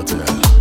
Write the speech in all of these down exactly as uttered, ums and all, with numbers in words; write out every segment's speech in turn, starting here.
قاتل.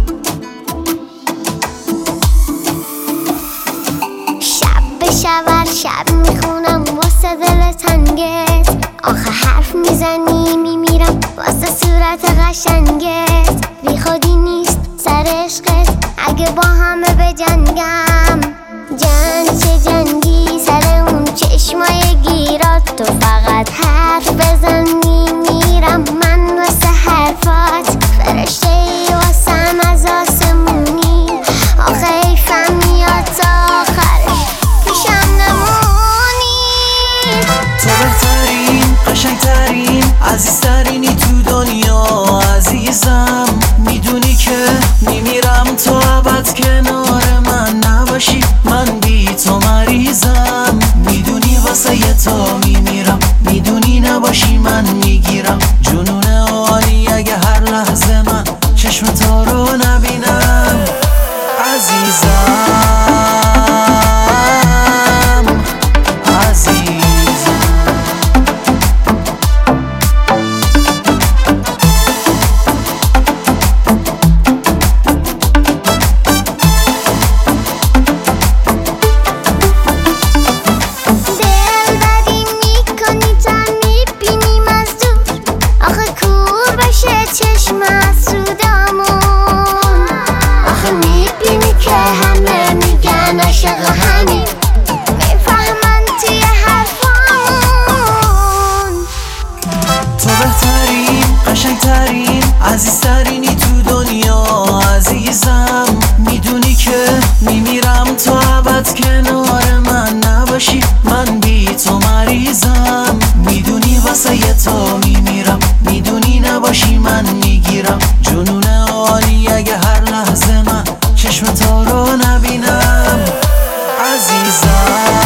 شب به شب شب میخونم واسه دل تنگت، آخه حرف میزنی میمیرم واسه صورت قشنگت. بی خودی نیست سر عشقت اگه با همه بجنگم، جنگ چه جنگی سر اون چشمای گیرات. تو فقط حرف بزن میمیرم من واسه حرفات، فرشته ای واسم از آسمونی، آخه حیفم میاد تا آخرش پیشم نمونی. تو بهترین قشنگترین عزیزترینی تو دنیا عزیزم، میدونی که میمیرم تو ابد کنار من نباشی، من بی تو مریضم. میدونی واسه یه تو میمیرم، میدونی نباشی من میگیرم جنون عالی اگه هر لحظه من چشم تو رو نبینم عزیزم. چشم سودامون آخه میبینی که همه میگن عاشق همین، میفهمن توی حرفامون. تو بهترین قشنگترین عزیزترینی تو دنیا عزیزم، میدونی که میمیرم تو ابد کنار من نباشی، من بی تو مریضم. میدونی واسه یه تو میمیرم، میدونی نباشی من میگیرم جنون عالی اگه هر لحظه من چشم تو رو نبینم عزیزم.